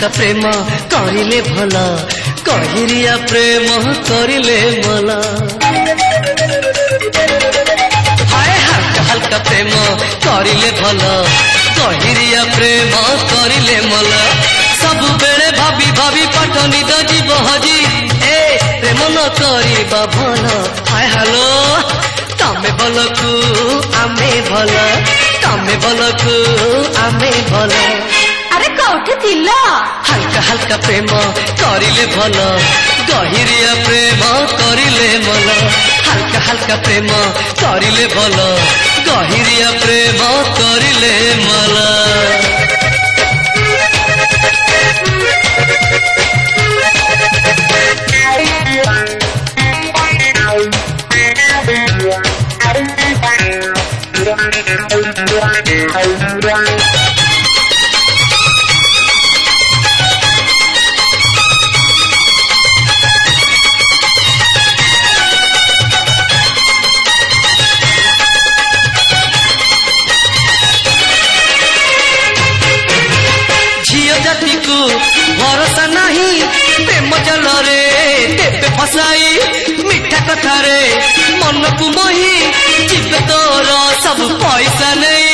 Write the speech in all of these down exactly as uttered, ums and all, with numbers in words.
ହାଲକା ପ୍ରେମ କରିଲେ ଭଲ, ଗହିରିଆ ପ୍ରେମ କରିଲେ ମଲ। ହାଏ ହାଲକା ହାଲକା ପ୍ରେମ କରିଲେ ଭଲ, ଗହିରିଆ ପ୍ରେମ କରିଲେ ମଲ। ସବୁବେଳେ ଭାବି ଭାବି ପାଠ ନିଦ ଯିବ ହଜି, ଏ ପ୍ରେମ ନ କରିବା ଭଲ। ହାଏ ହାଲୋ ତମେ ଭଲକୁ ଆମେ ଭଲ, ତମେ ଭଲକୁ ଆମେ ଭଲ। ଆରେ କୋଉଠି ଥିଲ? ହାଲକା ହାଲକା ପ୍ରେମ କରିଲେ ଭଲ, ଗହିରିଆ ପ୍ରେମ କରିଲେ ମଲ। ହାଲକା ହାଲକା ପ୍ରେମ କରିଲେ ଭଲ, ଗହିରିଆ ପ୍ରେମ କରିଲେ ମଲ। ଝିଅ ଜାତିକୁ ଭରସା ନାହିଁ, ପ୍ରେମ ଜଲରେ ତେବେ ଫସାଇ। ମିଠା କଥାରେ ମନକୁ ମୋହି, ଯିବେ ତୋର ସବୁ ପଇସା ନେଇ।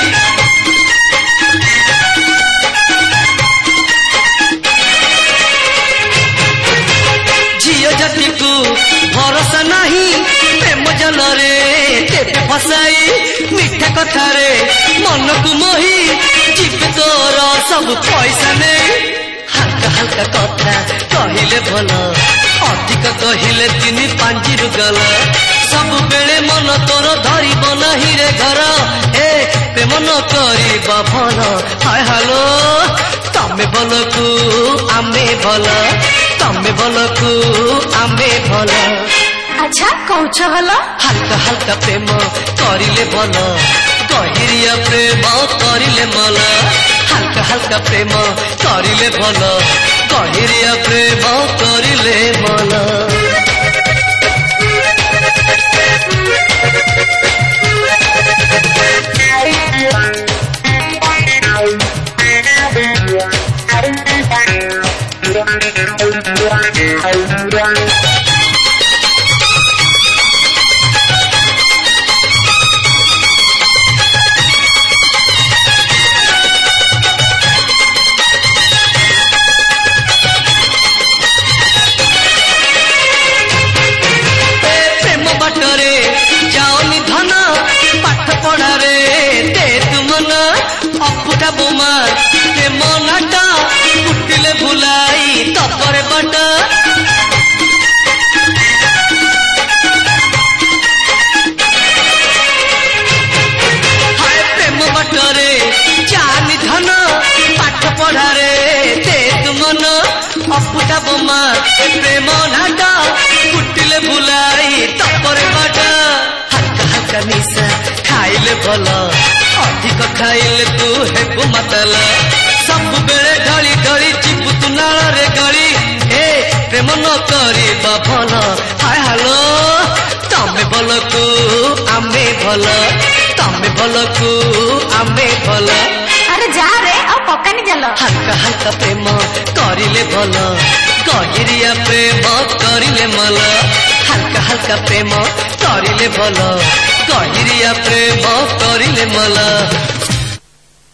ଝିଅ ଜାତିକୁ ଭରସା ନାହିଁ, ପ୍ରେମ ଜଲରେ ତେବେ ଫସାଇ। ମିଠା କଥାରେ ମନକୁ ମୋହି, ଯିବେ ତୋର ସବୁ ପଇସା ନେଇ। ହାଲକା ହାଲକା କଥା କହିଲେ ଭଲ, ଅଧିକ କହିଲେ ତିନି ପାଞ୍ଜିରୁ ଗଲ। ସବୁବେଳେ ମନ ତୋର ଧରିବ ନାହିଁ ରେ ଘର, ଏ ପ୍ରେମ ନ କରିବା ଭଲ। ହାଏ ହାଲୋ ତମେ ଭଲକୁ ଆମେ ଭଲ, ତମେ ଭଲକୁ ଆମେ ଭଲ। ଆଚ୍ଛା କହୁଛ ଭଲ? ହାଲକା ହାଲକା ପ୍ରେମ କରିଲେ ଭଲ, ଗହିରିଆ ପ୍ରେମ କରିଲେ ମଲ। ହାଲକା ହାଲକା ପ୍ରେମ କରିଲେ ଭଲ, ଗହିରିଆ ପ୍ରେମ କରିଲେ ମଲ। ଅପୁଟା ବୋମା ପ୍ରେମ ନାଟ, ଫୁଟିଲେ ଭୁলাই ତପରେ ବାଟ। ହାଏ ପ୍ରେମ ବାଟରେ ଚାନି ଧନ, ପାଠ ପଢାରେ ଦେ ତୁ ମନ। ଅପୁଟା ବୋମା ପ୍ରେମ ନାଟ, ଫୁଟିଲେ ଭୁলাই ତପରେ ବାଟ। ହାଲକା ହାଲକା ନିଶା ଖାଇଲେ ଭଲ, ଅଧିକ ଖାଇଲେ ତୁ ହେବୁ ମାତାଲ। ସବୁବେଳେ ଢଳି ଢଳି ଯିବୁ ତୁ ନାଳରେ ଗଳି, ଏ ପ୍ରେମ ନ କରିବା ଭଲ। ହାଏ ହାଲୋ ତମେ ଭଲକୁ ଆମେ ଭଲ, ତମେ ଭଲକୁ ଆମେ ଭଲ। ଆରେ ଯା ରେ ଆଉ ପକାନି ଜାଲ। ହାଲକା ହାଲକା ପ୍ରେମ କରିଲେ ଭଲ, ଗହିରିଆ ପ୍ରେମ କରିଲେ ମଲ। ହାଲକା ହାଲକା ପ୍ରେମ କରିଲେ ଭଲ, ଗହିରିଆ ପ୍ରେମ କରିଲେ ମଲ।